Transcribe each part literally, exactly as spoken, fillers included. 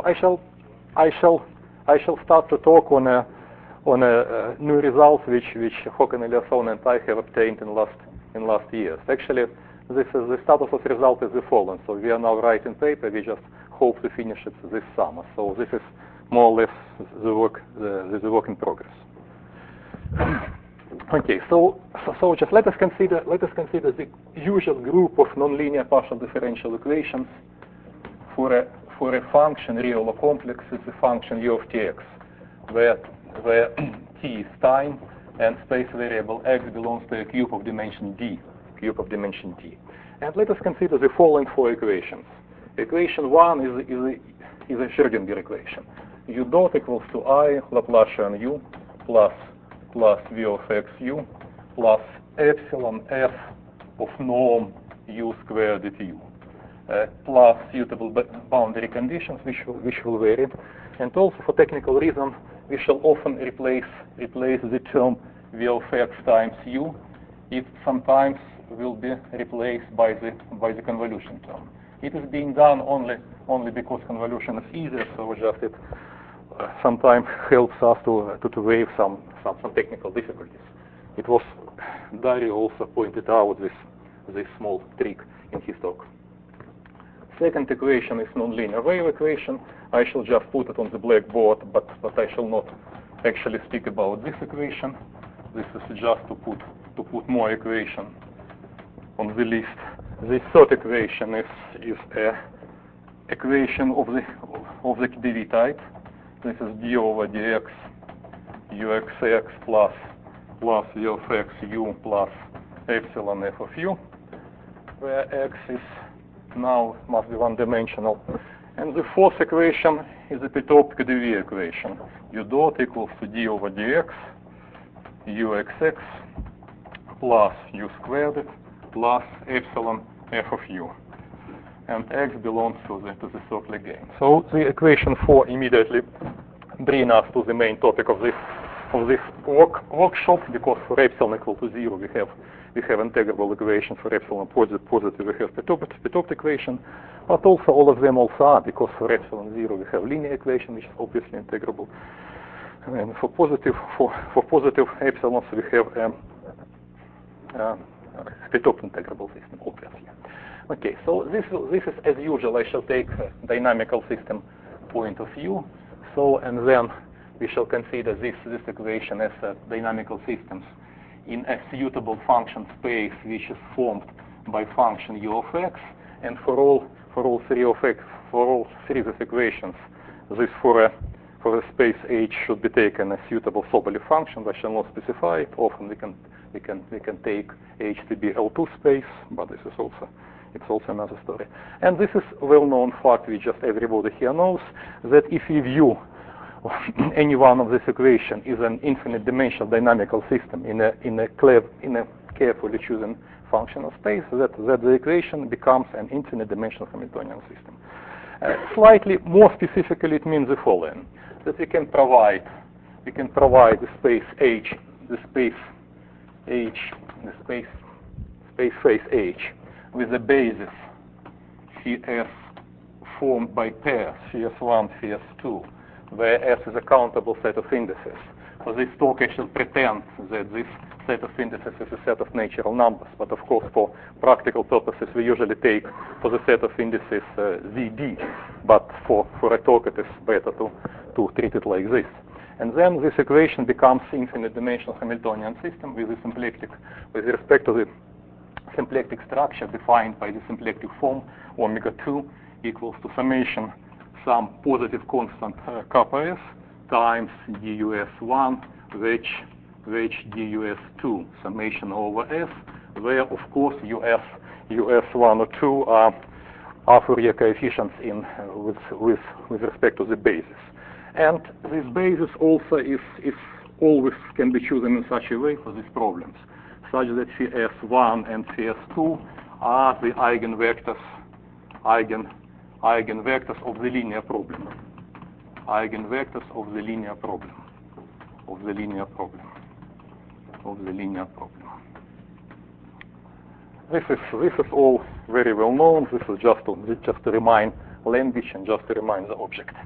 I shall, I shall, I shall start to talk on a on a uh, new results which which Håkan Eliasson and I have obtained in last in last years. Actually, this is the status of result is the following. So we are now writing paper. We just hope to finish it this summer. So this is more or less the work the, the work in progress. Okay, so, so so just let us consider let us consider the usual group of nonlinear partial differential equations for a for a function real or complex is the function u of tx, where where t is time and space variable x belongs to a cube of dimension d, cube of dimension d. And let us consider the following four equations. Equation one is is a, is a Schrödinger equation. U dot equals to I Laplacian u plus plus v of x u plus epsilon f of norm u squared du, uh, plus suitable boundary conditions which will, which will vary. And also for technical reason, we shall often replace replace the term v of x times u. It sometimes will be replaced by the by the convolution term. It is being done only only because convolution is easier, so just it uh, sometimes helps us to to, to waive some, some some technical difficulties. It was Dario also pointed out this this small trick in his talk. Second equation is nonlinear wave equation. I shall just put it on the blackboard, but but I shall not actually speak about this equation. This is just to put to put more equation on the list. The third equation is is a equation of the of the dv type. This is d over dx uxx plus plus v of x u plus epsilon f of u, where x is now must be one-dimensional. And the fourth equation is a Petočka dv equation. U dot equals to d over dx uxx plus u squared plus epsilon f of u, and x belongs to the to the circle again. So the equation four immediately brings us to the main topic of this of this work, workshop, because for epsilon equal to zero we have we have integrable equation. For epsilon positive positive we have Petočka equation, but also all of them also are, because for epsilon zero we have linear equation which is obviously integrable, and for positive for for positive epsilons we have um, uh, Petočka integrable system, obviously. Okay, so this this is as usual. I shall take a dynamical system point of view. So and then we shall consider this this equation as a dynamical systems in a suitable function space which is formed by function u of x, and for all for all three of x for all three of these equations, this for a for a space H should be taken as suitable Sobolev function. I shall not specify it. Often we can we can we can take H to be L two space, but this is also it's also another story. And this is well-known fact which just everybody here knows, that if you view any one of this equation is an infinite dimensional dynamical system in a in a clever in a carefully chosen functional space, that that the equation becomes an infinite dimensional Hamiltonian system. Uh, slightly more specifically, it means the following: that we can provide we can provide the space H, the space H, the space space space H with a basis C S formed by pairs C S one, C S two, where S is a countable set of indices. So this talk actually pretends that this set of indices is a set of natural numbers, but of course for practical purposes we usually take for the set of indices uh, Z D, but for, for a talk it is better to, to treat it like this. And then this equation becomes infinite dimensional Hamiltonian system with the symplectic, with respect to the symplectic structure defined by the symplectic form omega two equals to summation some positive constant uh, kappa s times d U S one which which d U S two summation over s, where of course U S U S one or two are are Fourier coefficients in uh, with with with respect to the basis. And this basis also is is always can be chosen in such a way for these problems, such that C S one and C S two are the eigenvectors eigen eigenvectors of the linear problem. Eigenvectors of the linear problem. Of the linear problem. Of the linear problem. This is this is all very well known. This is just to just to remind language and just to remind the object.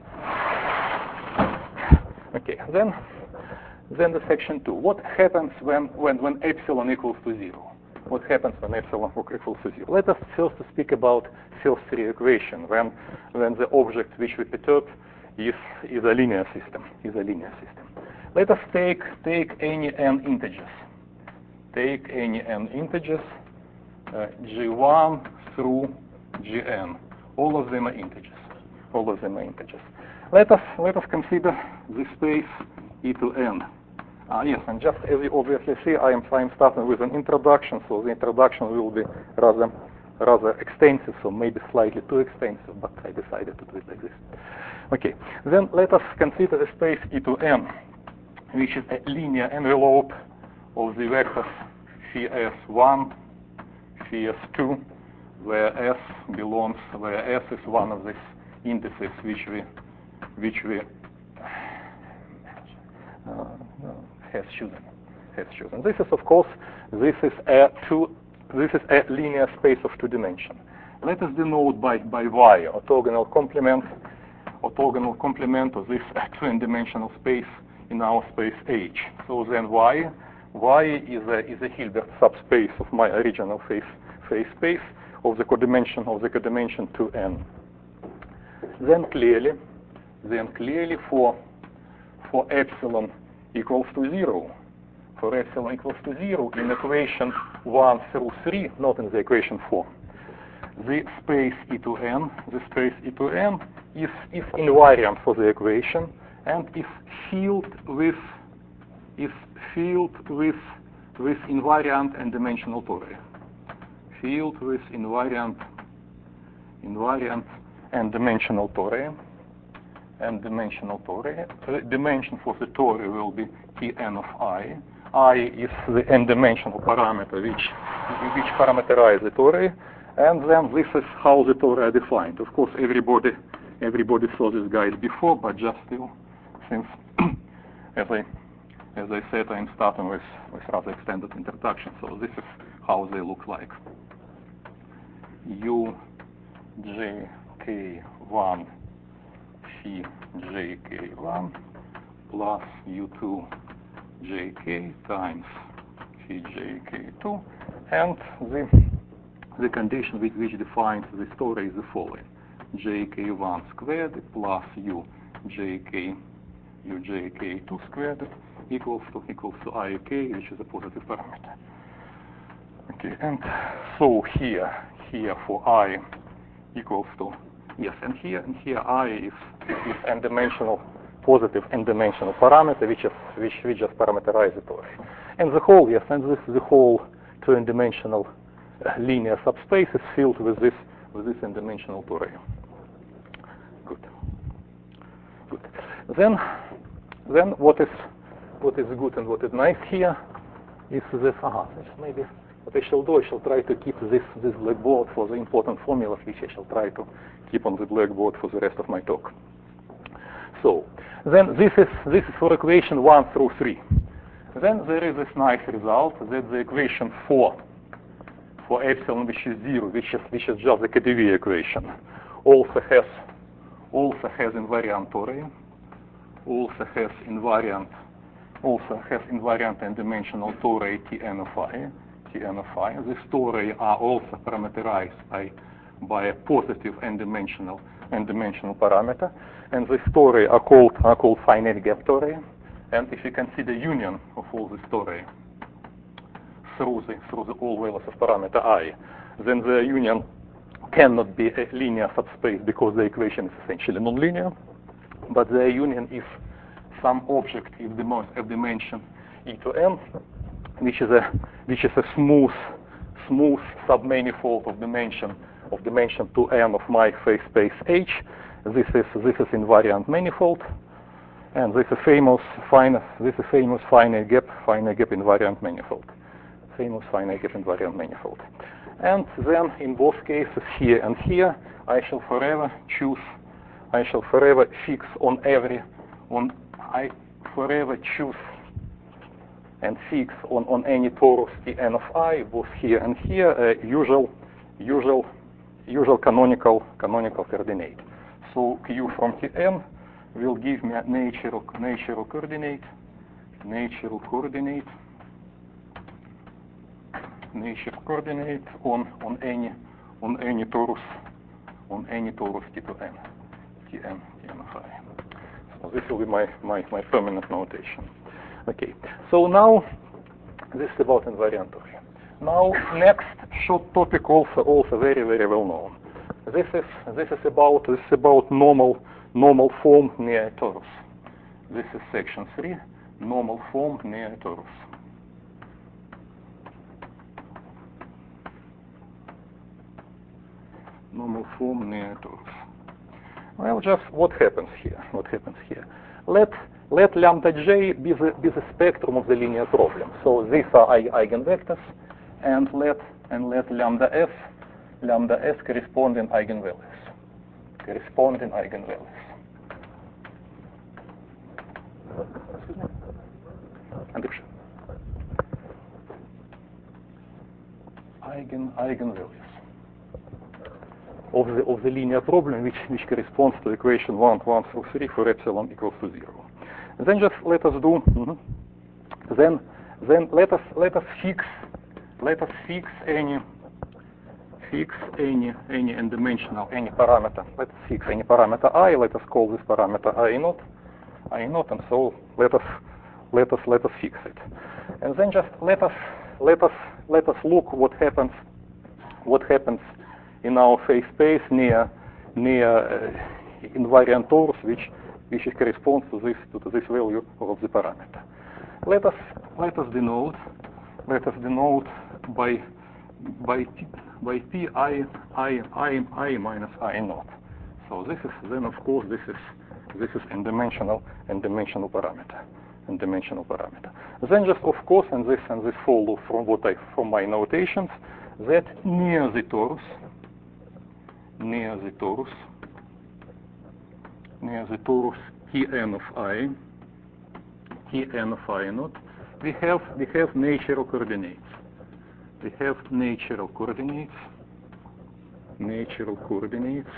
Okay, then, then the section two. What happens when, when, when epsilon equals to zero? What happens when epsilon equals to zero? Let us first speak about first three equation, when, when the object which we perturb is, is a linear system, is a linear system. Let us take, take any n integers. Take any n integers, uh, g one through gn. All of them are integers. All of them are integers. Let us, let us consider the space E to n. Uh, yes, and just as you obviously see, I am, I am starting with an introduction, so the introduction will be rather, rather extensive, so maybe slightly too extensive, but I decided to do it like this. Okay, then let us consider the space E to n, which is a linear envelope of the vectors phi s one, phi s two, where s belongs, where s is one of these indices which we, which we uh, has chosen, has chosen. This is, of course, this is a two, this is a linear space of two dimensions. Let us denote by by y orthogonal complement, orthogonal complement of this two-dimensional space in our space H. So then y, y is a is a Hilbert subspace of my original phase phase space of the codimension of the codimension two n. Then clearly, then clearly for for epsilon equals to zero, for epsilon equals to zero in equation one through three, not in the equation four, the space E to n, the space E to n is is invariant for the equation and is filled with is filled with with invariant and dimensional tori. Filled with invariant invariant and dimensional tori. And dimensional tori. The dimension for the tori will be Tn of I. I is the n-dimensional parameter which which parameterize the tori, and then this is how the tori are defined. Of course, everybody everybody saw this guide before, but just still, since as I as I said, I'm starting with with rather extended introduction. So this is how they look like. U J K one phi J K one plus U two J K times phi J K two, and the the condition with which defines the story is the following: J K one squared plus U J K U J K two squared equals to equals to I K, which is a positive parameter. Okay, and so here here for I equals to yes, and here and here I is is n-dimensional positive n-dimensional parameter which is which we just parameterize the tori. And the whole yes, and this the whole two n-dimensional uh, linear subspace is filled with this with this n-dimensional tori. Good. Good. Then then what is what is good and what is nice here is this aha, this maybe what I shall do, I shall try to keep this this blackboard for the important formulas which I shall try to keep on the blackboard for the rest of my talk. So then this is this is for equation one through three. Then there is this nice result that the equation four for epsilon which is zero, which is which is just the K D V equation, also has also has invariant tori, also has invariant also has invariant and dimensional tori Tn of I. Tn of I. These tori are also parameterized by by a positive n-dimensional n-dimensional parameter, and these tori are called are called finite gap tori. And if you consider union of all these tori through the through the all values of parameter I, then the union cannot be a linear subspace because the equation is essentially nonlinear. But the union is some object if the of dimension E to n, which is a which is a smooth smooth submanifold of dimension of dimension two n of my phase space H. This is this is invariant manifold, and this is famous finite this is famous finite gap finite gap invariant manifold. Famous finite gap invariant manifold. And then in both cases here and here, I shall forever choose I shall forever fix on every on I forever choose and fix on, on any torus Tn of I, both here and here, uh, usual usual usual canonical canonical coordinate. So Q from Tn will give me a natural, natural coordinate, natural coordinate, natural coordinate on, on any, on any torus, on any torus T to n, Tn, Tn of I. So this will be my, my, my permanent notation. Okay, so now this is about invariant-Ori. Now next short topic, also also very very well known. This is this is about this is about normal normal form near a torus. This is section three, normal form near a torus. Normal form near a torus. Well, just what happens here? What happens here? Let let lambda j be the be the spectrum of the linear problem. So these are eigenvectors, and let and let lambda f lambda s corresponding eigenvalues. Corresponding eigenvalues. Andrusha. Eigen eigenvalues of the of the linear problem which which corresponds to equation one one through three for epsilon equals to zero. And then just let us do mm-hmm. then then let us let us fix let us fix any fix any any n-dimensional any parameter. Let's fix any parameter I. Let us call this parameter I naught I naught, and so let us let us let us fix it. And then just let us let us let us look what happens what happens in our phase space near near uh, invariant torus which which corresponds to this to this value of the parameter. Let us let us denote let us denote by by t, by p I I I I minus I naught. So this is then of course this is this is n-dimensional n-dimensional parameter n-dimensional parameter. Then just of course and this and this follow from what I from my notations that near the torus near the torus near the torus Tn of I Tn of I naught we have we have natural coordinates. We have natural coordinates natural coordinates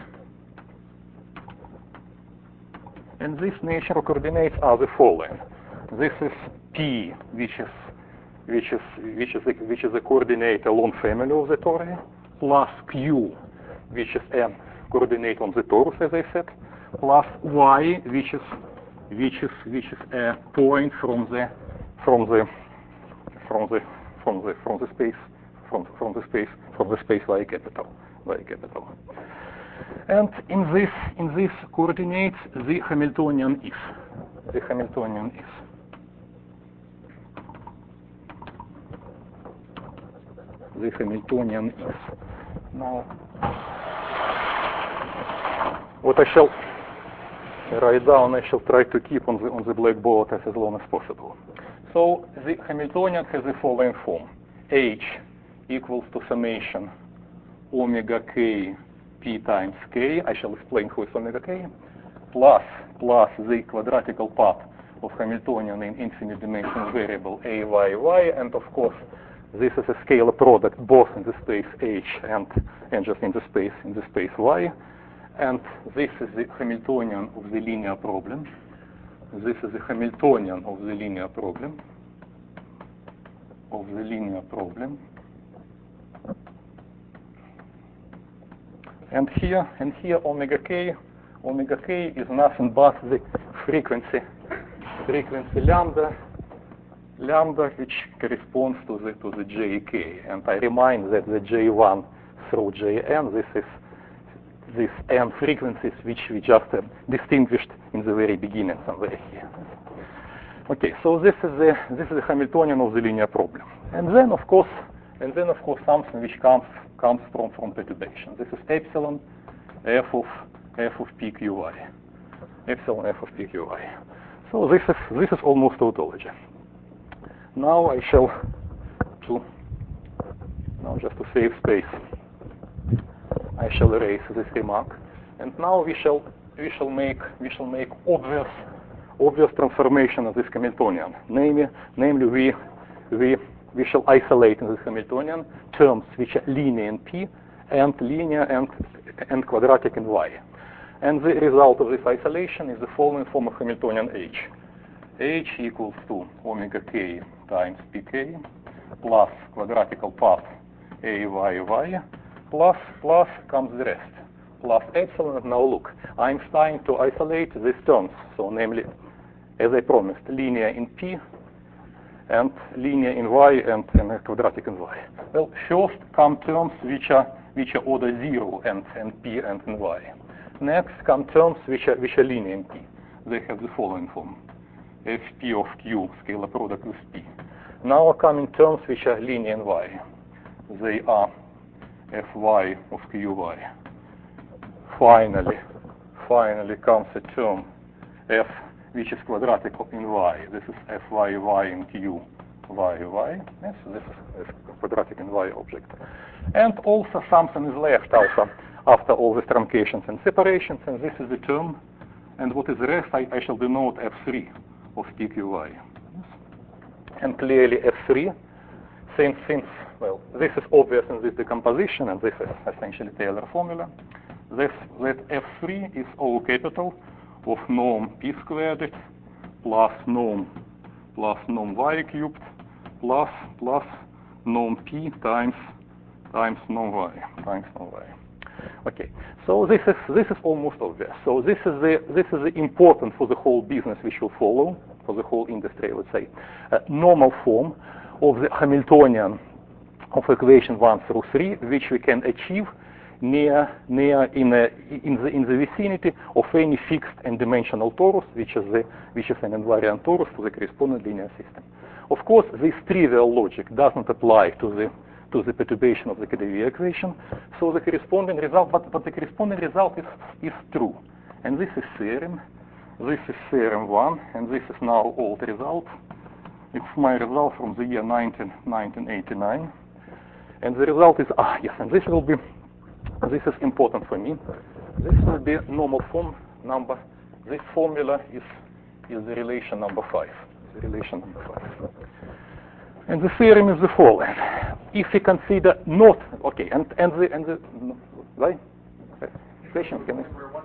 and these natural coordinates are the following. This is P which is which is which is a, which is a coordinate along family of the tori plus Q which is a coordinate on the torus as I said, plus Y which is which is which is a point from the from the from the from the from the space from from the space from the space Y capital Y capital. And in this in this coordinates the Hamiltonian is the Hamiltonian is the Hamiltonian is. Now what I shall write down, I shall try to keep on the on the blackboard as, as long as possible. So the Hamiltonian has the following form: H equals to summation omega k p times k. I shall explain who is omega k. Plus plus the quadratical part of Hamiltonian in infinite dimensional variable a y y, and of course this is a scalar product both in the space H and and just in the space in the space Y. And this is the Hamiltonian of the linear problem. This is the Hamiltonian of the linear problem. Of the linear problem. And here, and here, omega k, omega k is nothing but the frequency, frequency lambda, lambda, which corresponds to the to the J K. And I remind that the J one through J n, this is these n frequencies which we just uh, distinguished in the very beginning somewhere here. Okay, so this is the this is the Hamiltonian of the linear problem, and then of course, and then of course something which comes comes from from perturbation. This is epsilon f of f of p q y, epsilon f of p q y. So this is this is almost tautology. Now I shall to now just to save space. I shall erase this remark, and now we shall we shall make we shall make obvious obvious transformation of this Hamiltonian. Namely, namely we we we shall isolate in this Hamiltonian terms which are linear in P and linear and and quadratic in Y. And the result of this isolation is the following form of Hamiltonian H. H equals to omega k times pk plus quadratical path a y y plus plus comes the rest plus epsilon. And now look, I'm trying to isolate these terms, so namely, as I promised, linear in P and linear in Y and, and quadratic in Y. Well, first come terms which are which are order zero and, and P and in Y. Next come terms which are which are linear in P. They have the following form: Fp of Q scalar product with P. Now coming terms which are linear in Y. They are Fy of Qy. Finally, finally comes a term F which is quadratic in Y. This is Fyy in Q y y. Yes, this is a quadratic in Y object. And also something is left after, after all the truncations and separations, and this is the term. And what is the rest? I, I shall denote F three of P Q Y. Yes. And clearly F three, since, since, well, this is obvious in this decomposition, and this is essentially Taylor formula, this, that F three is O capital of norm P squared plus norm plus norm Y cubed plus plus norm P times times norm Y times norm Y. Okay, so this is this is almost obvious. So this is the this is the important for the whole business which will follow, for the whole industry, I would say, uh, normal form of the Hamiltonian of equation one through three, which we can achieve near near in a, in the in the vicinity of any fixed and dimensional torus, which is the which is an invariant torus for the corresponding linear system. Of course, this trivial logic doesn't apply to the to the perturbation of the K D V equation. So the corresponding result, but but the corresponding result is is true, and this is theorem. This is theorem one, and this is now old result. It's my result from the year nineteen eighty-nine, and the result is ah yes, and this will be. This is important for me. This will be normal form number. This formula is is the relation number five. The relation number five. And the theorem is the following: if we consider not okay, and and the and the right questions can.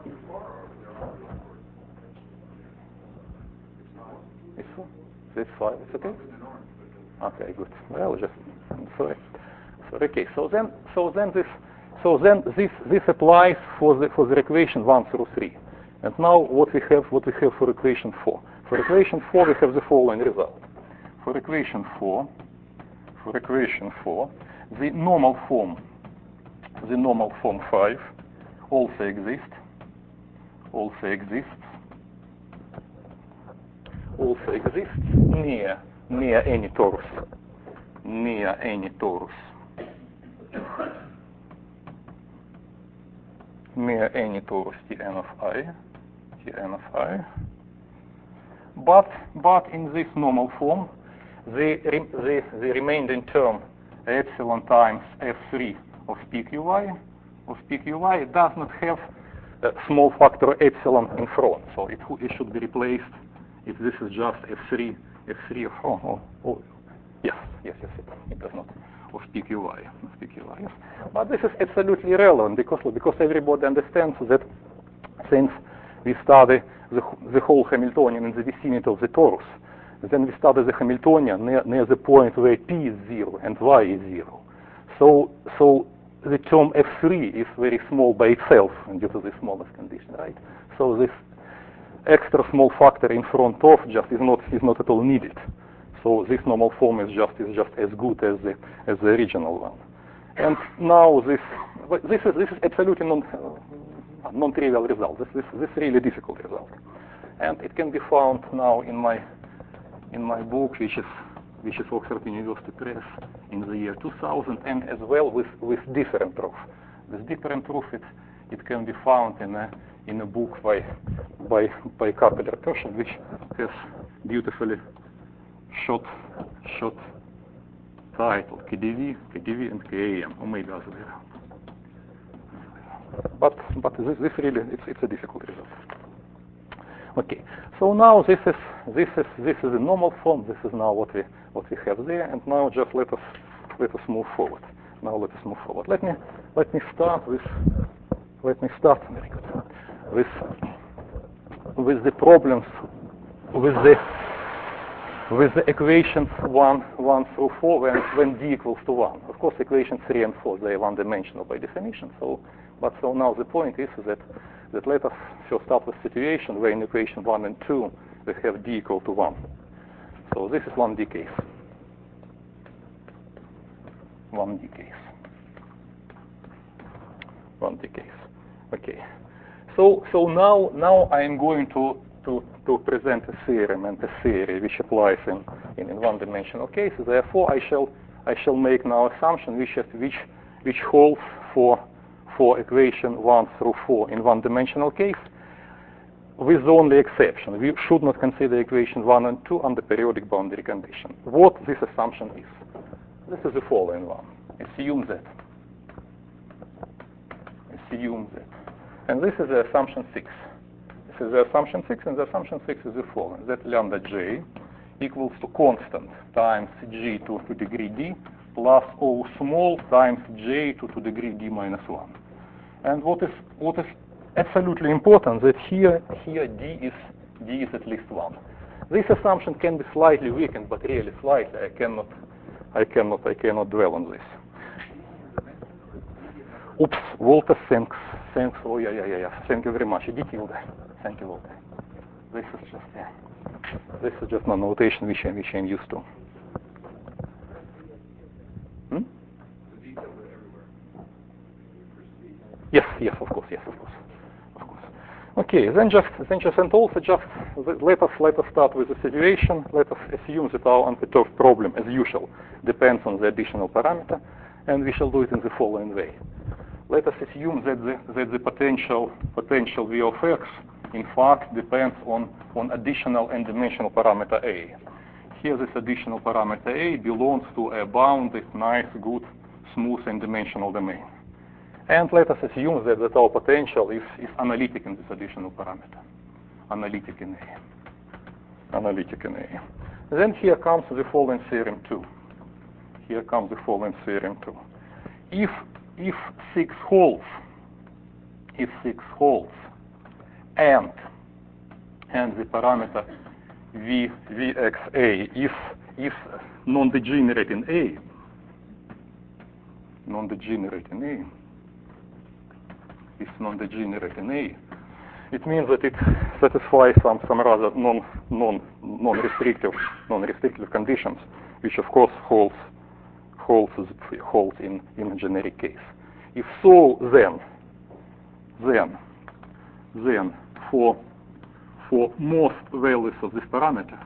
It's four. It's five. It's okay. Okay, good. Well, just sorry. Sorry. Okay. So then, so then this. So then this this applies for the for the equation one through three. And now what we have what we have for equation four. For equation four we have the following result. For equation four, for equation four, the normal form the normal form five also exists. Also exists. Also exists near near any torus. Near any torus. Near any torus Tn of I, Tn of I, but but in this normal form, the the, the remaining term epsilon times F three of P Q Y of P Q Y does not have a small factor epsilon in front, so it it should be replaced. If this is just F three F three of oh, oh, oh yes yes yes it, it does not. Of P Q Y, of P Q Y, yes. But this is absolutely irrelevant because because everybody understands that since we study the the whole Hamiltonian in the vicinity of the torus, then we study the Hamiltonian near, near the point where P is zero and Y is zero. So so the term F three is very small by itself due to the smallest condition, right? So this extra small factor in front of just is not is not at all needed. So this normal form is just is just as good as the as the original one. And now this this is this is absolutely non uh, non-trivial result. This this this really difficult result, and it can be found now in my in my book, which is which is Oxford University Press in the year two thousand, and as well with with different proof. With different proof, it it can be found in a in a book by by by Carpenter-Persson, which has beautifully short, short title, K D V, K D V and K A M, or maybe other way around. But but this, this really it's it's a difficult result. Okay, so now this is this is this is a normal form. This is now what we what we have there, and now just let us let us move forward. Now let us move forward. Let me let me start with let me start. Very good. with with the problems with the with the equations one one through four when when d equals to one. Of course, equations three and four, they are one-dimensional by definition. So, but so now the point is that that let us first start with situation where in equation one and two we have d equal to one. So this is one d case. One d case. One d case. Okay. So so now now I am going to to to present a theorem and a theory which applies in in, in one-dimensional cases. Therefore, I shall I shall make now assumption which is, which which holds for for equation one through four in one-dimensional case, with the only exception. We should not consider equation one and two under periodic boundary condition. What this assumption is? This is the following one. Assume that. Assume that. And this is the assumption six. This is the assumption six, and the assumption six is the following. That lambda j equals to constant times g to, to degree d plus O small times j to, to degree d minus one. And what is what is absolutely important that here here d is d is at least one. This assumption can be slightly weakened, but really slightly. I cannot I cannot I cannot dwell on this. Oops, Walter, thanks, thanks. Oh yeah yeah yeah yeah. Thank you very much. D tilde. Thank you, Walter. This is just yeah. This is just my notation which I'm which I'm used to. Hmm? Yes, yes, of course, yes, of course, of course. Okay, then just, then just, and also just let us let us start with the situation. Let us assume that our unperturbed problem, as usual, depends on the additional parameter, and we shall do it in the following way. Let us assume that the that the potential potential v of x, in fact, depends on on additional n-dimensional parameter a. Here, this additional parameter a belongs to a bounded, nice, good, smooth n-dimensional domain. And let us assume that, that our potential is, is analytic in this additional parameter. Analytic in A. Analytic in A. Then here comes the following theorem two. Here comes the following theorem two. If if six holds, if six holds, and and the parameter v vxa is is non-degenerate in A, non-degenerate in A. is non-degenerate in A, it means that it satisfies some some rather non non non-restrictive non-restrictive conditions, which of course holds holds holds in in a generic case. If so, then then then for for most values of this parameter,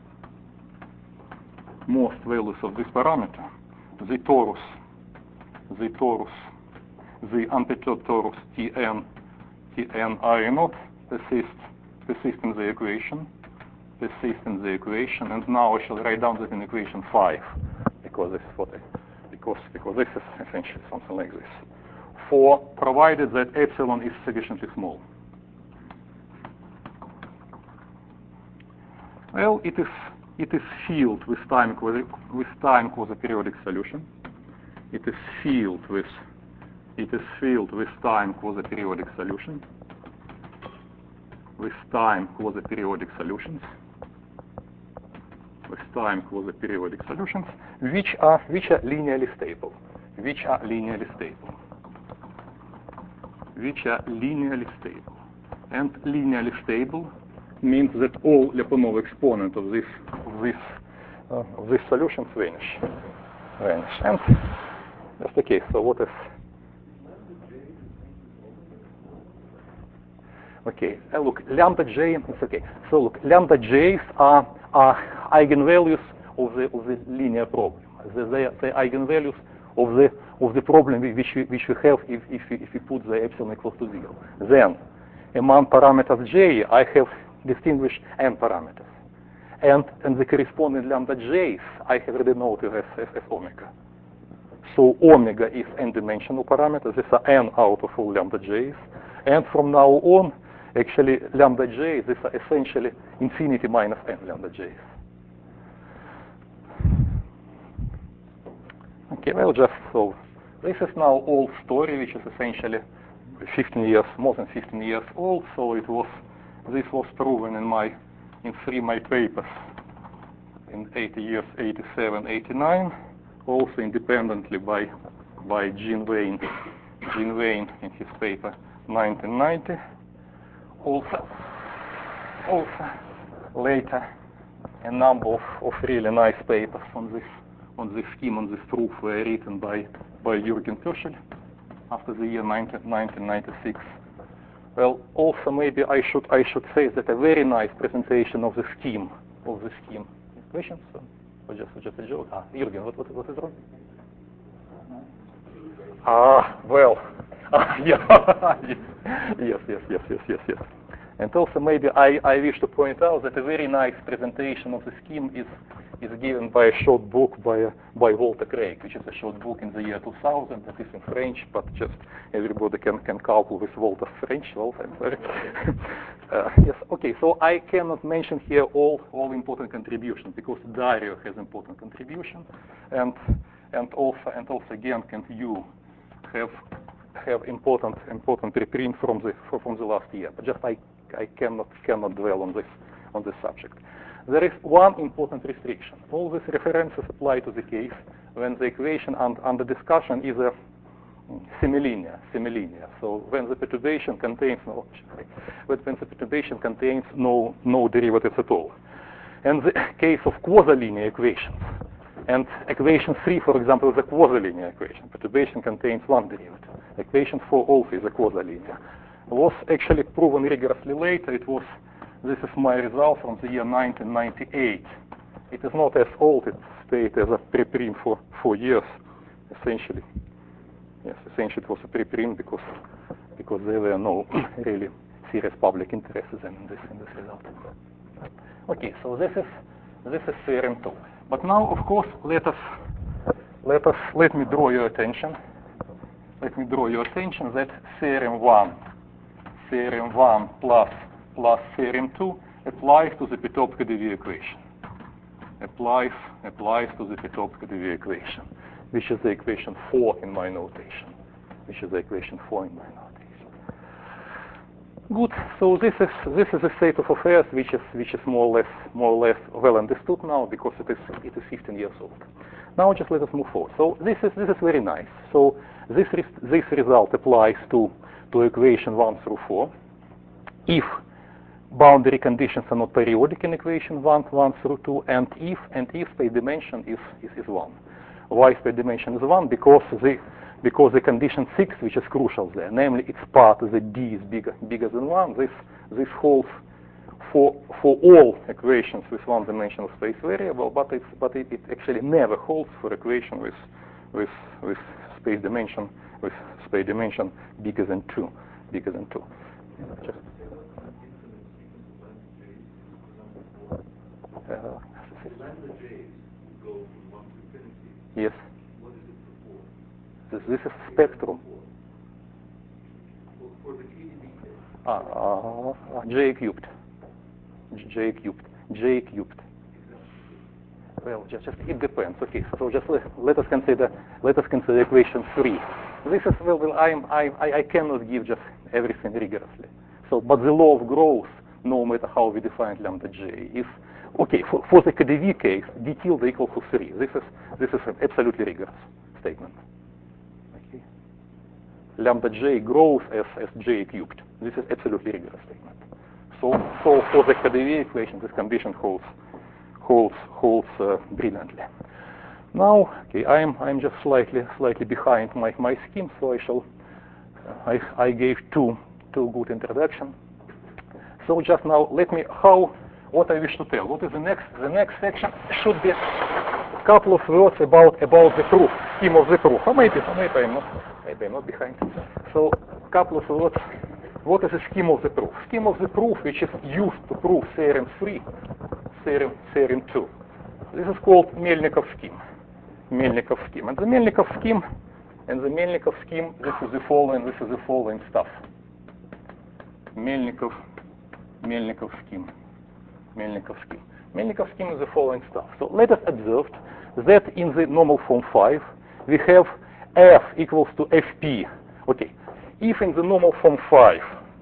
most values of this parameter, the torus, the torus. the unperturbed torus Tn, Tn I naught persists, persists in the equation, persists in the equation, and now I shall write down that in equation five, because this is what I, because because this is essentially something like this. For provided that epsilon is sufficiently small. Well, it is it is filled with time with time quasi-periodic solution. It is filled with It is filled with time quasi-periodic solution, with time quasi-periodic solutions, with time quasi-periodic solutions, which are which are linearly stable, which are linearly stable, which are linearly stable, and linearly stable means that all Lyapunov exponent of this of this uh, of these solutions vanish, vanish, and that's the case. So what is Okay, uh, look, lambda j, it's okay. So look, lambda j's are, are eigenvalues of the of the linear problem. They, they are the eigenvalues of the of the problem which we, which we have if if we, if we put the epsilon equals to zero. Then, among parameters j, I have distinguished n parameters, and and the corresponding lambda j's I have redenoted as, as as omega. So omega is n-dimensional parameter. These are n out of all lambda j's, and from now on, actually, lambda j, these are essentially infinity minus n lambda j's. Okay, well, just so this is now all story, which is essentially fifteen years, more than fifteen years old. So it was, this was proven in my, in three my papers in eighty years, eighty-seven, eighty-nine, also independently by by Gene Wayne, Gene Wayne in his paper nineteen ninety. Also, also later a number of, of really nice papers on this on this scheme, on this proof were written by by Jürgen Pöschel after the year nineteen ninety-six. Well, also maybe I should I should say that a very nice presentation of the scheme of the scheme. Questions? Or just just a joke? Ah, Jürgen, what what what is wrong? Ah, well, ah, yeah, yes, yes, yes, yes, yes, yes. And also maybe I, I wish to point out that a very nice presentation of the scheme is is given by a short book by uh, by Walter Craig, which is a short book in the year two thousand. That is in French, but just everybody can can couple with Walter's French. Well, I'm sorry. uh, yes, okay. So I cannot mention here all all important contributions because Dario has important contribution, and and also and also Genk and you have have important important preprint from the from the last year. But just I I cannot cannot dwell on this on this subject. There is one important restriction. All these references apply to the case when the equation and, under discussion is a semilinear, semilinear. So when the perturbation contains no, when the perturbation contains no no derivatives at all. And the case of quasi-linear equations, and equation three, for example, is a quasi-linear equation. Perturbation contains one derivative. Equation four also is a quasi-linear. Was actually proven rigorously later. It was. This is my result from the year nineteen ninety-eight. It is not as old. It stayed as a preprint for four years, essentially. Yes, essentially it was a preprint because because there were no really serious public interests in this in this result. Okay, so this is this is theorem two. But now, of course, let us let us let me draw your attention. Let me draw your attention that theorem one, theorem one plus plus theorem two applies to the Pitopka-Debye equation. Applies applies to the Pitopka-Debye equation, which is the equation four in my notation. Which is the equation four in my notation. Good. So this is this is the state of affairs, which is which is more or less more or less well understood now because it is it is fifteen years old. Now just let us move forward. So this is this is very nice. So this this result applies to to equation one through four. If boundary conditions are not periodic in equation one, one through two, and if and if space dimension is, is, is one. Why space dimension is one? Because the because the condition six, which is crucial there, namely its part the d is bigger bigger than one. This this holds for for all equations with one-dimensional space variable, but it's but it, it actually never holds for equation with with with space dimension with space dimension bigger than two, bigger than two. Just, Uh, lambda J's go from one to infinity. Yes. What is it for? This, this is spectrum. For, for the K D B case. Ah, uh, uh, J cubed. J cubed. J cubed. Well, just, just it depends. Okay, so just let, let us consider let us consider equation three. This is well, well I am I, I I cannot give just everything rigorously. So, but the law of growth, no matter how we define lambda J, is okay, for, for the K D V case, d tilde equals to three. This is this is an absolutely rigorous statement. Okay. Lambda J grows as, as J cubed. This is absolutely rigorous statement. So so for the K D V equation, this condition holds holds holds uh, brilliantly. Now, okay, I am I am just slightly slightly behind my, my scheme, so I shall uh, I I gave two two good introduction. So just now let me how what I wish to tell. What is the next? The next section should be a couple of words about about the proof, scheme of the proof. Or maybe, or maybe I'm not, maybe I'm not behind. So a couple of words. What is the scheme of the proof? Scheme of the proof, which is used to prove theorem three, theorem theorem two. This is called Melnikov scheme. Melnikov scheme. And the Melnikov scheme, and the Melnikov scheme. This is the following. This is the following stuff. Melnikov, Melnikov scheme. Melnikov scheme. Melnikov scheme is the following stuff. So let us observe that in the normal form five, we have f equals to fp. Okay, if in the normal form five,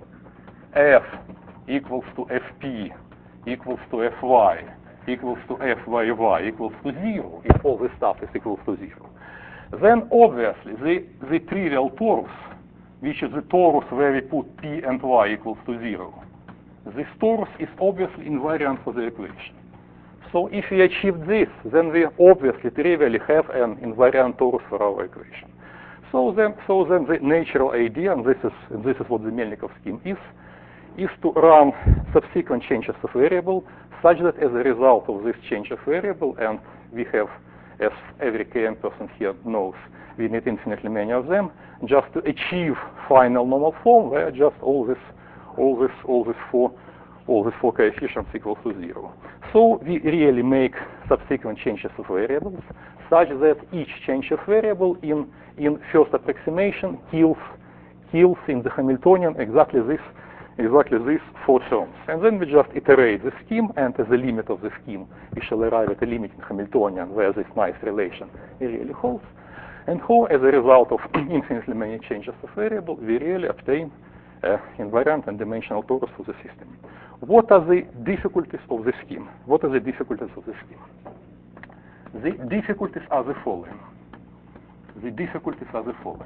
f equals to fp equals to fy equals to fyy equals to zero, if all this stuff is equal to zero, then obviously the, the trivial torus, which is the torus where we put p and y equals to zero, this torus is obviously invariant for the equation. So if we achieve this, then we obviously trivially have an invariant torus for our equation. So then, so then the natural idea, and this is, and this is what the Melnikov scheme is, is to run subsequent changes of variable such that as a result of this change of variable, and we have, as every K M person here knows, we need infinitely many of them, just to achieve final normal form where just all this, all this, all this four, all these four coefficients equals to zero. So we really make subsequent changes of variables such that each change of variable in in first approximation kills kills in the Hamiltonian exactly this exactly these four terms. And then we just iterate the scheme, and as a limit of the scheme, we shall arrive at a limit in Hamiltonian where this nice relation really holds. And how, as a result of infinitely many changes of variable, we really obtain uh, invariant and dimensional torus for the system. What are the difficulties of the scheme? What are the difficulties of the scheme? The difficulties are the following. The difficulties are the following.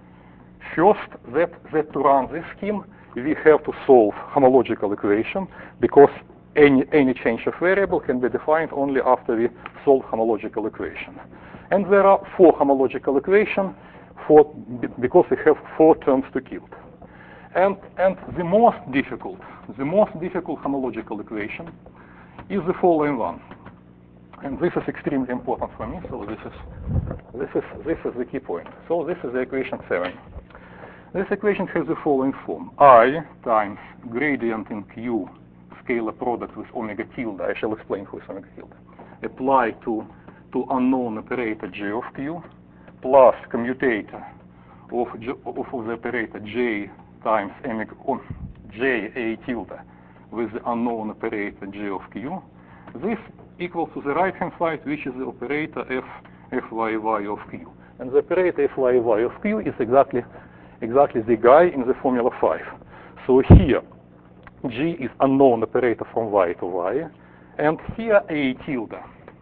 First, that, that to run this scheme, we have to solve homological equation, because any, any change of variable can be defined only after we solve homological equation. And there are four homological equations for, because we have four terms to kill. And, and the most difficult, the most difficult homological equation is the following one. And this is extremely important for me, so this is, this is, this is the key point. So this is the equation seven. This equation has the following form. I times gradient in Q, scalar product with omega tilde, I shall explain who is omega tilde, apply to, to unknown operator J of Q, plus commutator of, J, of the operator J times omega, oh, J A tilde with the unknown operator J of Q. This equals to the right-hand side, which is the operator F, Fyy of Q. And the operator Fyy of Q is exactly exactly the guy in the formula five. So here, G is unknown operator from Y to Y, and here A tilde,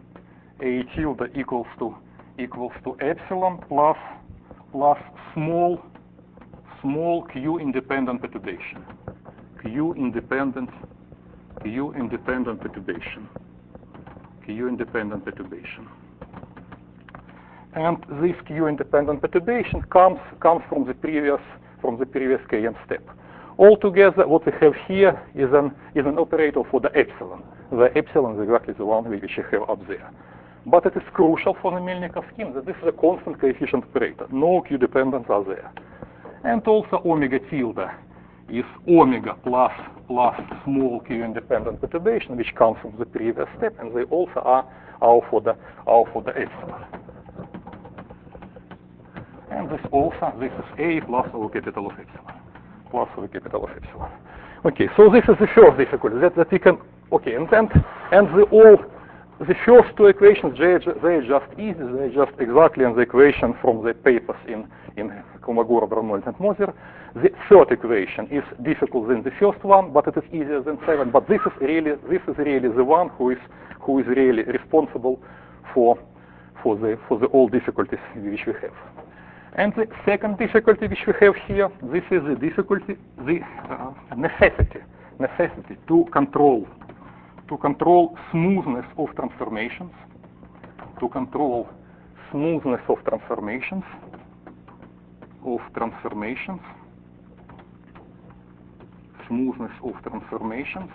A tilde equals to equals to epsilon plus plus small small Q independent perturbation, Q independent Q independent perturbation, Q independent perturbation. And this Q independent perturbation comes comes from the previous from the previous K N step. Altogether, what we have here is an is an operator for the epsilon. The epsilon is exactly the one which you have up there. But it is crucial for the Melnikov scheme that this is a constant coefficient operator. No Q dependence are there. And also omega tilde is omega plus plus small Q independent perturbation, which comes from the previous step, and they also are are for the are for the epsilon. And this also, this is A plus O capital of epsilon, plus O capital of epsilon. Okay, so this is the first difficulty, that, that we can, okay, and then, and the all, the first two equations, they, they are just easy, they are just exactly in the equation from the papers in, in Komagora, Bernold, and Moser. The third equation is difficult than the first one, but it is easier than seven, but this is really, this is really the one who is, who is really responsible for, for the, for the all difficulties which we have. And the second difficulty which we have here, this is the difficulty, the uh, necessity, necessity to control, to control smoothness of transformations, to control smoothness of transformations, of transformations, smoothness of transformations,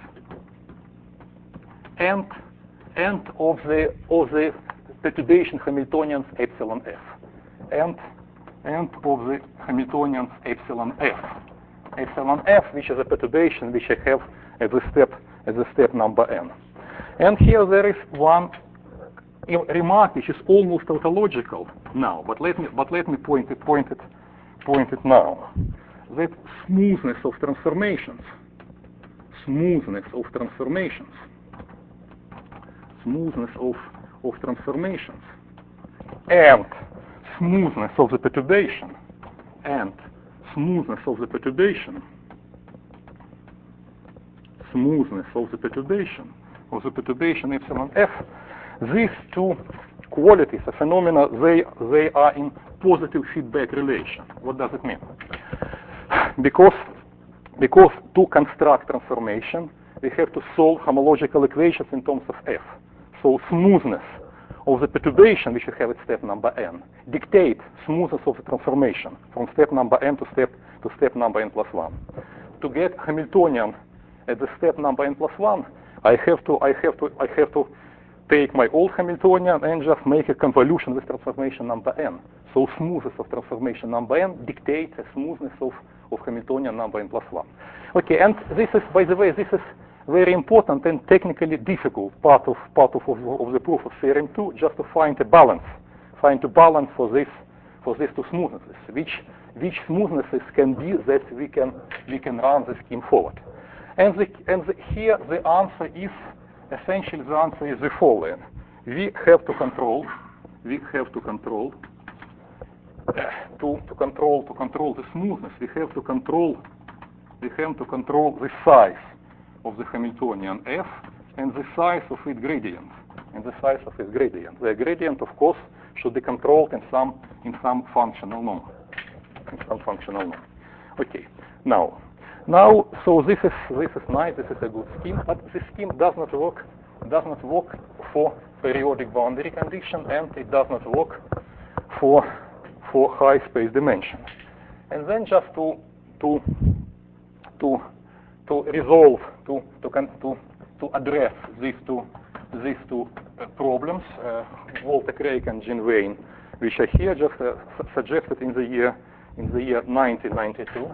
and and of the of the perturbation Hamiltonians epsilon f, and and of the Hamiltonians epsilon f. Epsilon f, which is a perturbation which I have at the step at the step number n. And here there is one remark which is almost tautological now, but let me but let me point it point it point it now. That smoothness of transformations, smoothness of transformations, smoothness of of transformations, and smoothness of the perturbation and smoothness of the perturbation, smoothness of the perturbation, of the perturbation epsilon f, these two qualities, a phenomena, they, they are in positive feedback relation. What does it mean? Because, because to construct transformation, we have to solve homological equations in terms of f. So smoothness of the perturbation, which we have at step number n, dictate smoothness of the transformation from step number n to step to step number n plus one. To get Hamiltonian at the step number n plus one, I have to I have to I have to take my old Hamiltonian and just make a convolution with transformation number n. So smoothness of transformation number n dictates a smoothness of, of Hamiltonian number n plus one. Okay, and this is, by the way, this is very important and technically difficult part of part of, of, of the proof of theorem two, just to find a balance, find a balance for this for these two smoothnesses, which which smoothnesses can be that we can we can run the scheme forward. And the, and the, here the answer is essentially the answer is the following: we have to control we have to control uh, to to control to control the smoothness. We have to control we have to control the size of the Hamiltonian f and the size of its gradient, and the size of its gradient. The gradient, of course, should be controlled in some in some functional norm, in some functional norm. Okay. Now, now, so this is this is nice. This is a good scheme, but this scheme does not work does not work for periodic boundary condition, and it does not work for for high space dimension. And then just to to to to resolve, to to to to address these two these two uh, problems, uh, Walter Craig and Jean Wayne, which are here, just uh, su suggested in the year in the year nineteen ninety-two,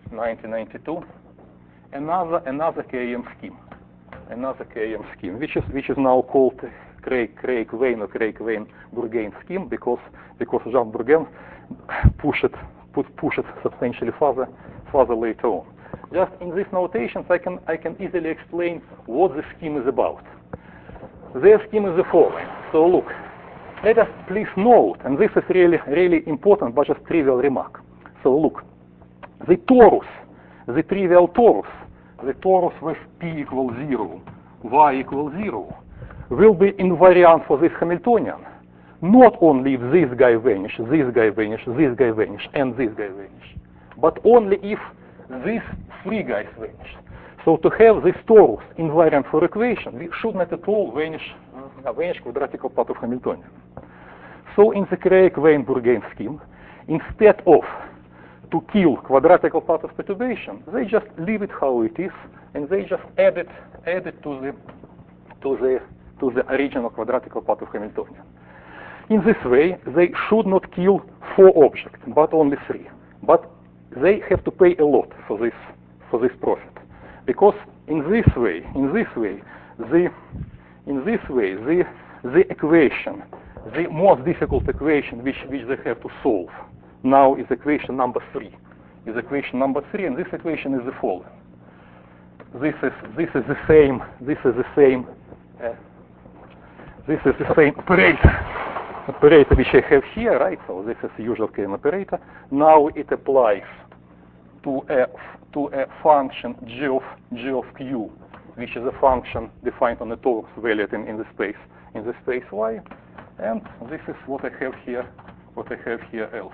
another another K M scheme, another K M scheme, which is which is now called Craig Craig Wayne or Craig Wayne Bourgain scheme, because because Jean Bourgain pushed it put push it substantially further further later on. Just in these notations, I can I can easily explain what the scheme is about. Their scheme is the following. So look, let us please note, and this is really really important, but just trivial remark. So look, the torus, the trivial torus, the torus with p equals zero, y equals zero, will be invariant for this Hamiltonian. Not only if this guy vanishes, this guy vanishes, this guy vanishes, and this guy vanishes, but only if these three guys vanish. So to have this torus invariant for equation, we should not at all vanish, uh, vanish quadratical part of Hamiltonian. So in the Craig-Wayne-Bourgain scheme, instead of to kill quadratical part of perturbation, they just leave it how it is, and they just add it, add it to the to the to the original quadratical part of Hamiltonian. In this way, they should not kill four objects, but only three. But they have to pay a lot for this for this profit, because in this way, in this way, the in this way, the the equation, the most difficult equation which which they have to solve now is equation number three. Is equation number three, and this equation is the following. This is this is the same. This is the same. Uh, this is the same operator. Operator which I have here, right? So this is the usual K M operator. Now it applies to a to a function g of g of q, which is a function defined on the torus valued in, in the space in the space y, and this is what I have here. What I have here else,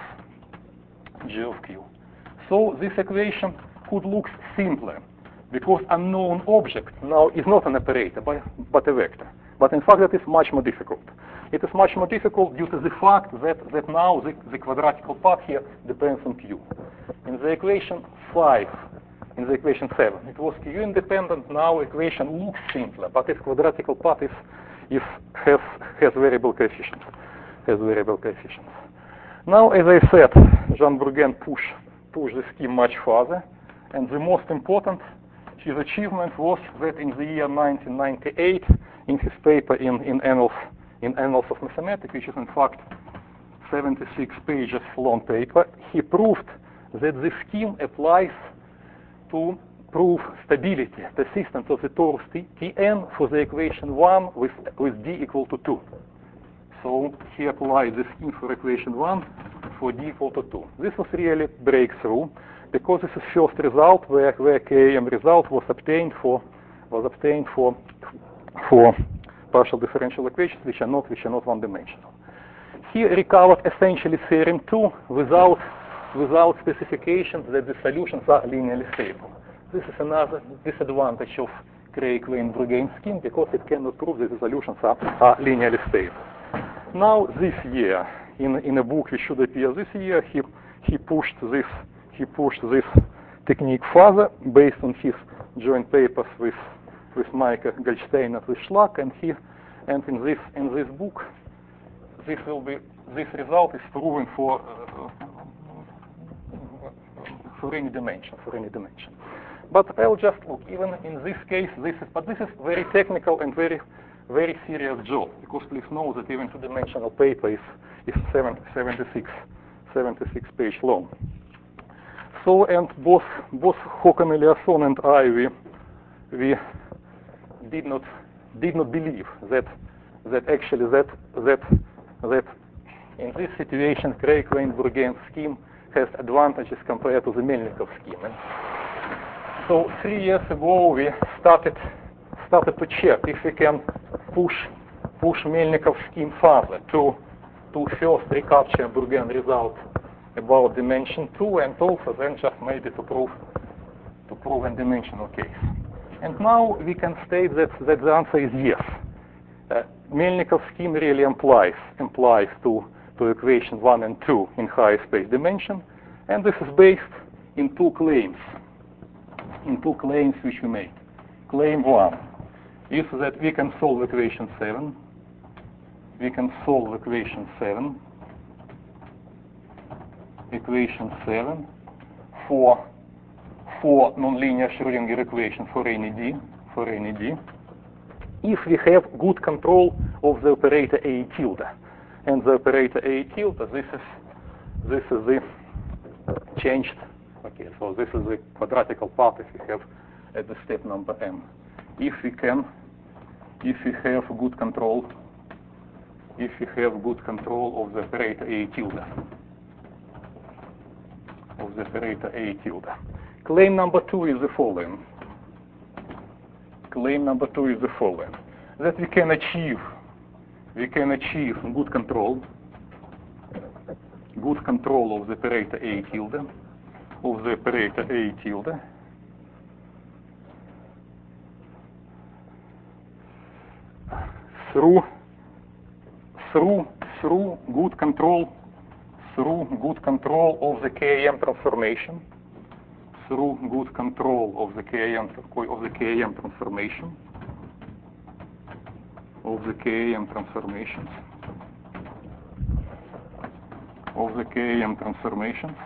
g of q. So this equation could look simpler, because unknown object now is not an operator, but but a vector. But in fact, that is much more difficult. It is much more difficult due to the fact that, that now the, the quadratical part here depends on q. In the equation five, in the equation seven, it was q independent. Now equation looks simpler, but its quadratical part is, is has has variable coefficients. Has variable coefficients. Now, as I said, Jean Bourgain push push the scheme much further, and the most important his achievement was that in the year nineteen ninety-eight, in his paper in in Annals in Annals of Mathematics, which is in fact seventy-six pages long paper, he proved that the scheme applies to prove stability, persistence of the torus T, Tn for the equation one with with d equal to two. So he applied the scheme for equation one for d equal to two. This was really breakthrough, because this is first result where, where K M result was obtained for was obtained for for partial differential equations which are not which are not one-dimensional. He recovered essentially theorem two without without specifications that the solutions are linearly stable. This is another disadvantage of Craig-Wayne-Bruggen scheme because it cannot prove that the solutions are, are linearly stable. Now this year, in in a book which should appear this year, he he pushed this he pushed this technique further based on his joint papers with with Mike Goldstein and with Schlack, and he and in this in this book this will be this result is proven for uh, for any dimension for any dimension. But I'll just look. Even in this case, this is but this is very technical and very very serious job, because please know that even two-dimensional paper is is seventy-six page long. So, and both both Håkan Eliasson and I we we did not did not believe that that actually that that that in this situation Craig-Wayne-Bruggen scheme has advantages compared to the Melnikov scheme. And so three years ago we started started to check if we can push push Melnikov scheme further to to first recapture Bruggen result about dimension two, and also then just maybe to prove to prove a dimensional case. And now we can state that that the answer is yes. Uh, Melnikov scheme really implies implies to to equation one and two in higher space dimension, and this is based in two claims. In two claims which we make. Claim one is that we can solve equation seven. We can solve equation seven. Equation seven for for nonlinear Schrödinger equation for any d for any d if we have good control of the operator A tilde. And the operator A tilde, this is this is the changed. Okay, so this is the quadratical part if we have at the step number m. If we can, if we have good control, if we have good control of the operator A tilde, of the operator A tilde. Claim number two is the following. Claim number two is the following: that we can achieve, we can achieve good control, good control of the operator A tilde, of the operator A tilde, through through through good control through good control of the K M transformation through good control of the K M of the K M transformation of the K M transformations of the K M transformations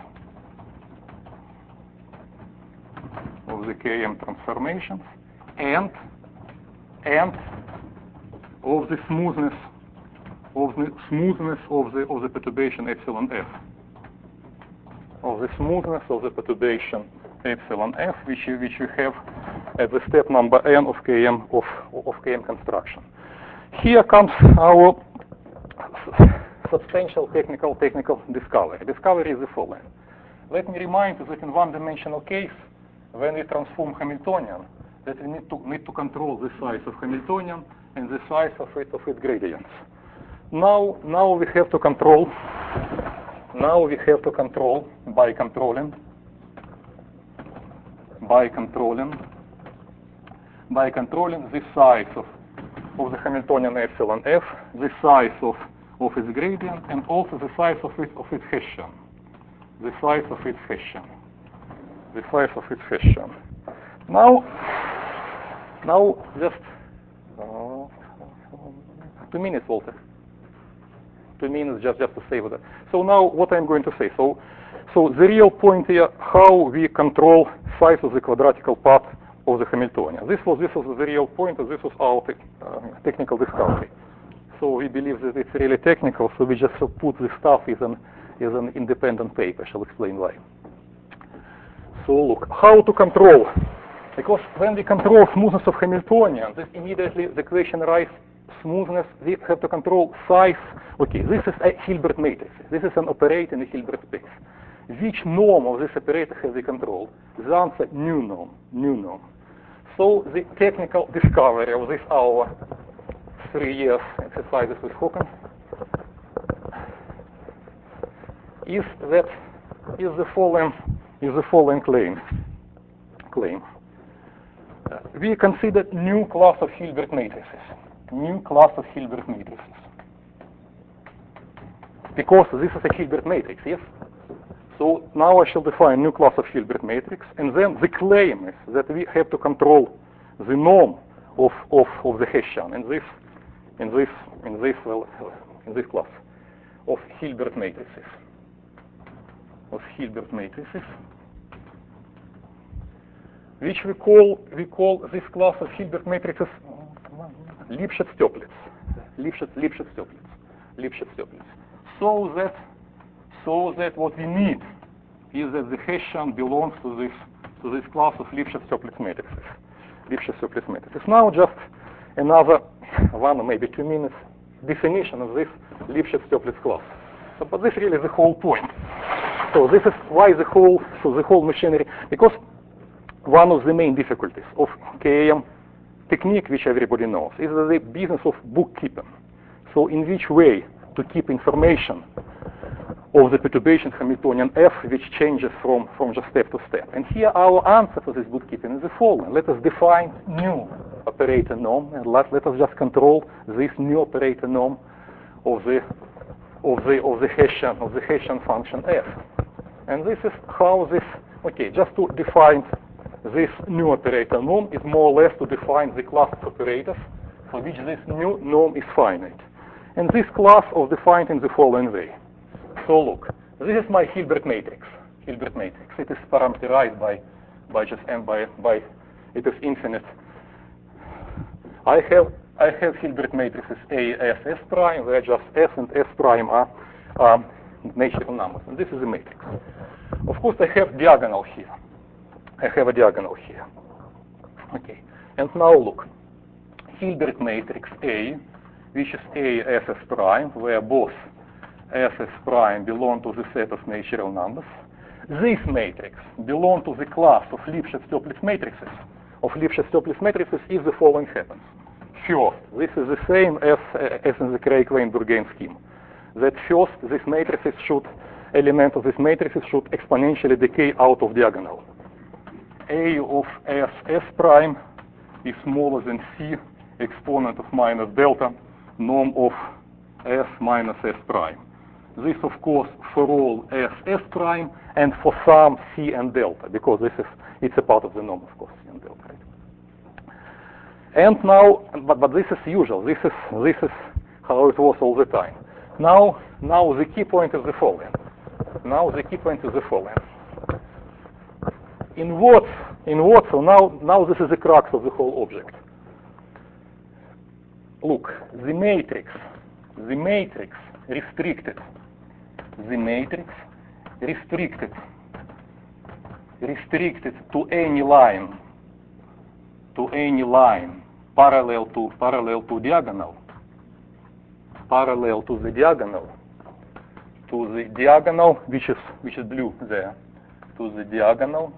of the K M transformations and and of the smoothness of the smoothness of the of the perturbation epsilon f of the smoothness of the perturbation epsilon f, which which we have at the step number n of K M of of K M construction. Here comes our substantial technical technical discovery. Discovery is the following. Let me remind you that in one-dimensional case, when we transform Hamiltonian, that we need to need to control the size of Hamiltonian and the size of it of its gradients. Now now we have to control. Now we have to control by controlling by controlling by controlling the size of of the Hamiltonian epsilon f, the size of of its gradient, and also the size of it of its Hessian, the size of its Hessian, the size of its Hessian. Now, now just uh, two minutes, Walter. Two minutes just just to say that. So now what I'm going to say. So, so the real point here, how we control size of the quadratical part of the Hamiltonian. This was this was the real point. This was our te uh, technical discovery. So we believe that it's really technical. So we just put this stuff as an as an independent paper. I shall explain why. So look, how to control? Because when we control smoothness of Hamiltonian, this immediately the question arises: smoothness. We have to control size. Okay, this is a Hilbert matrix. This is an operator in a Hilbert space. which norm of this operator have we control? The answer, new norm, new norm. So the technical discovery of this our three years exercises with Hawkins is that is the following is the following claim. Claim. Uh, we consider new class of Hilbert matrices. New class of Hilbert matrices. Because this is a Hilbert matrix, yes? So now I shall define new class of Hilbert matrix, and then the claim is that we have to control the norm of of, of the Hessian in this in this in this well, in this class of Hilbert matrices. Of Hilbert matrices, which we call we call this class of Hilbert matrices Lipschitz-Toeplitz. Lipschitz Lipschitz-Toeplitz. Lipschitz-Toeplitz. So that so that what we need is that the Hessian belongs to this to this class of Lipschitz-Toeplitz matrices. Lipschitz-Toeplitz matrices. Now just another one or maybe two minutes definition of this Lipschitz-Toeplitz class. So, but this really is the whole point. So this is why the whole so the whole machinery, because one of the main difficulties of K A M technique, which everybody knows, is the business of bookkeeping. So in which way to keep information of the perturbation Hamiltonian F, which changes from, from just step to step. And here our answer for this bookkeeping is the following. Let us define new operator norm, and let, let us just control this new operator norm of the of the of the Hessian of the Hessian function F. And this is how this okay, just to define this new operator norm is more or less to define the class of operators for which this new norm is finite. And this class is defined in the following way. So look, this is my Hilbert matrix. Hilbert matrix. It is parameterized by by just m by by it is infinite. I have I have Hilbert matrices A, S, S prime, where just S and S prime are um, natural numbers, and this is a matrix. Of course, I have diagonal here. I have a diagonal here. Okay, and now look, Hilbert matrix A, which is A, S, S prime, where both S, S prime belong to the set of natural numbers. This matrix belongs to the class of Lipschitz-Toeplitz matrices. Of Lipschitz-Toeplitz matrices if the following happens. First, this is the same as, uh, as in the Craig-Weinberg scheme. That first, this matrices should, element of this matrices should exponentially decay out of diagonal. A of S, S prime is smaller than C, exponent of minus delta, norm of S minus S prime. This, of course, for all S, S prime, and for some C and delta, because this is, it's a part of the norm, of course, C and delta, right? And now, but, but this is usual. This is this is how it was all the time. Now, now the key point is the following. Now the key point is the following. In what in what so now now this is the crux of the whole object. Look, the matrix, the matrix restricted, the matrix restricted, restricted to any line. To any line parallel to parallel to diagonal, parallel to the diagonal, to the diagonal which is which is blue there, to the diagonal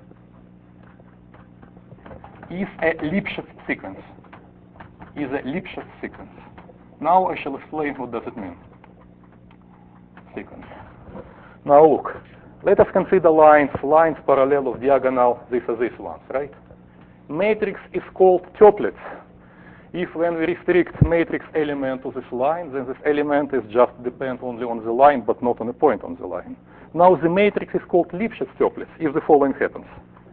is a Lipschitz sequence. Is a Lipschitz sequence. Now I shall explain what does it mean. Sequence. Now look, let us consider lines lines parallel of diagonal. These are these ones, right? Matrix is called Toeplitz. If when we restrict matrix element to this line, then this element is just depend only on the line, but not on a point on the line. Now the matrix is called Lipschitz-Toeplitz if the following happens.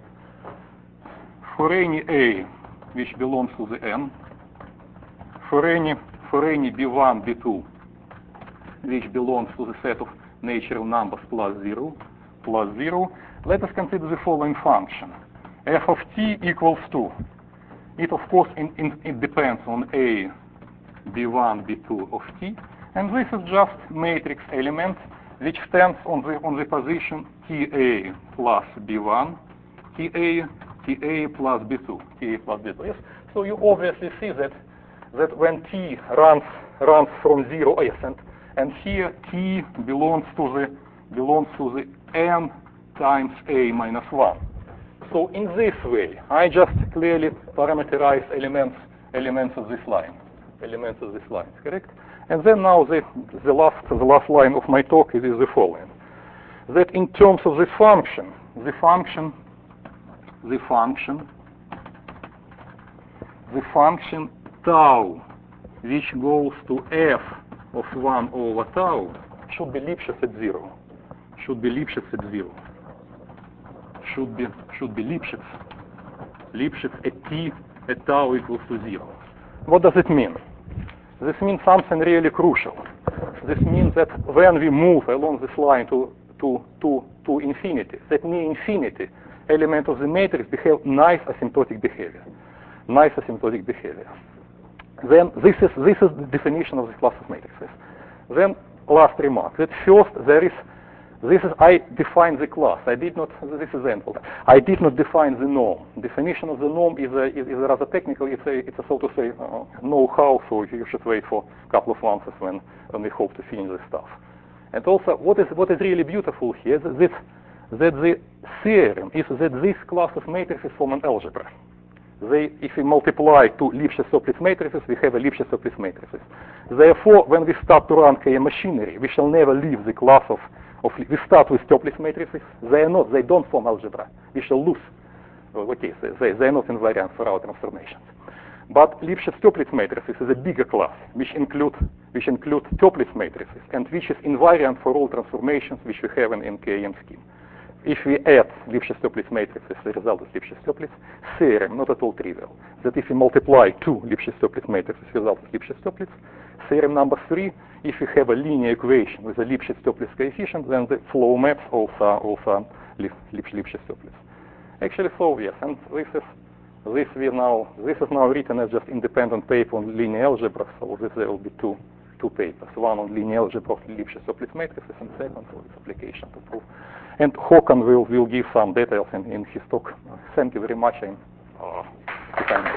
For any A which belongs to the N, for any for any B one, B two which belongs to the set of natural numbers plus zero, plus zero, let us consider the following function. F of t equals to, it of course in, in, it depends on A, B one, B two of t, and this is just matrix element which stands on the on the position T A plus B one, T A, T A plus B two, T A plus B two. Yes. So you obviously see that that when t runs runs from zero, yes, and and here t belongs to the belongs to the m times a minus one. So in this way, I just clearly parameterize elements elements of this line, elements of this line, correct? And then now the the last the last line of my talk is, is the following: that in terms of this function, the function, the function, the function tau, which goes to f of one over tau, should be Lipschitz at zero. Should be Lipschitz at zero. Should be should be Lipschitz. Lipschitz at t at tau equals to zero. What does it mean? This means something really crucial. This means that when we move along this line to to to to infinity, that near infinity element of the matrix behave nice asymptotic behavior. Nice asymptotic behavior. Then this is this is the definition of the class of matrices. Then last remark, that first there is this is I define the class. I did not this is example. I did not define the norm. Definition of the norm is a, is, is rather technical. It's a it's a so to say uh, know-how. So you should wait for a couple of months when when we hope to finish this stuff. And also, what is what is really beautiful here is that that the theorem is that this class of matrices form an algebra. They, if we multiply two Lipschitz-Toeplitz matrices, we have a Lipschitz-Toeplitz matrices. Therefore, when we start to run K M machinery, we shall never leave the class of, of we start with Toeplitz matrices. They are not, they don't form algebra. We shall lose. Well, okay, they, they are not invariant for our transformations. But Lipschitz-Toeplitz matrices is a bigger class, which include which include Toeplitz matrices, and which is invariant for all transformations which we have in, in K M scheme. If we add Lipschitz-Toeplitz matrices, the result is Lipschitz-Toeplitz theorem, not at all trivial. That if we multiply two Lipschitz-Toeplitz matrices, the result is Lipschitz-Toeplitz. Theorem number three, if you have a linear equation with a Lipschitz-Toeplitz coefficient, then the flow maps also also Lipschitz-Toeplitz. Actually, so yes, and this is this we now this is now written as just independent paper on linear algebra. So this there will be two two papers, one on linear algebra of Lipschitz-Toeplitz matrices, and second for its application to prove. And Håkan will will give some details in, in his talk. Thank you very much. And, uh,